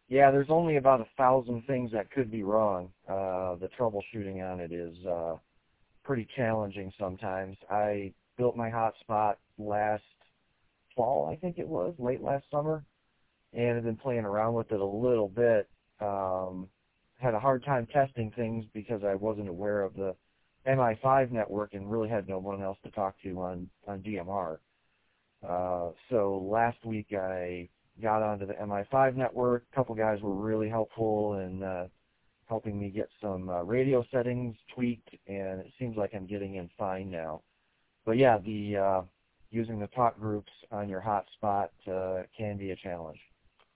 Yeah, there's only about 1,000 things that could be wrong. The troubleshooting on it is pretty challenging sometimes. I built my hotspot last fall, I think it was, late last summer, and I've been playing around with it a little bit. Had a hard time testing things because I wasn't aware of the MI5 network and really had no one else to talk to on DMR. So last week I got onto the MI5 network. A couple guys were really helpful in helping me get some radio settings tweaked, and it seems like I'm getting in fine now. But yeah, the using the talk groups on your hotspot can be a challenge.